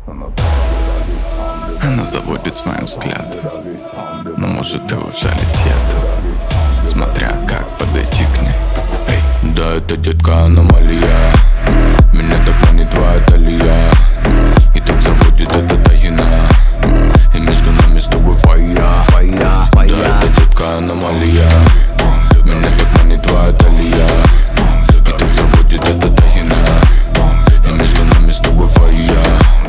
Она заводит своим взглядом, но может и ужалить ядом, смотря как подойти к ней. Эй. Да, это детка аномалия, меня так манит твоя талия, и так заводит эта тагина, и между нами с тобой фая. Да, это детка аномалия, меня так манит твоя талия, и так заводит эта тагина, и между нами с тобой фая.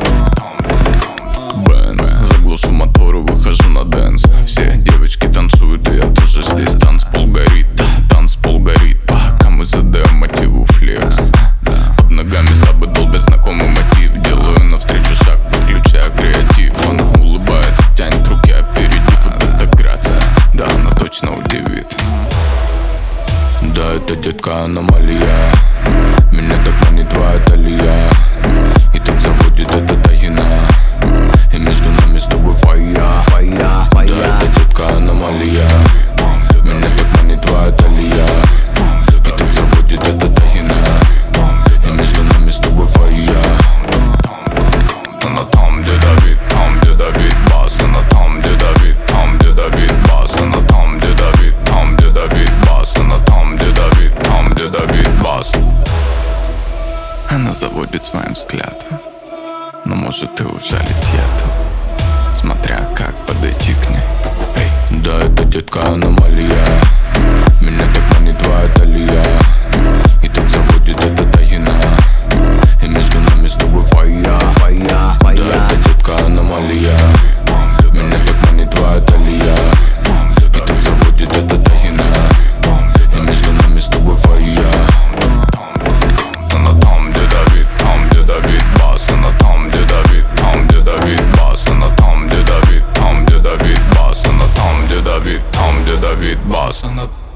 Заглушу мотор и выхожу на дэнс. Все девочки танцуют, и я тоже здесь. Танцпол горит, пока мы задаем мотиву флекс. Под ногами сабы долбят знакомый мотив. Делаю навстречу шаг, подключая креатив. Она улыбается, тянет руки аперитив. Вот это грация, да, она точно удивит. Да, это детка аномалия, меня так манит твоя талия, и так заводит эта тагина, и между нами с тобой фая. Да, это детка аномалия, меня так манит твоя талия, и так заводит эта тагина, и между нами с тобой фая. Она там, где Давид, бас. Она там, где Давид, бас. Она там, где Давид, бас. Она там, где Давид, бас. Она заводит своим взглядом, но может и ужалить ядом, смотря как подойти к ней. Эй. Да, это детка аномалия, меня так манит твоя талия, и так заводит эта тагина, и между нами с тобой фая. Да, это детка аномалия, меня так манит твоя талия, и так заводит эта тагина, и между нами с тобой фая. Она там, где Давид, бас. Она там, где Давид, бас. Она там, где Давид, бас. Она там, где Давид, бас.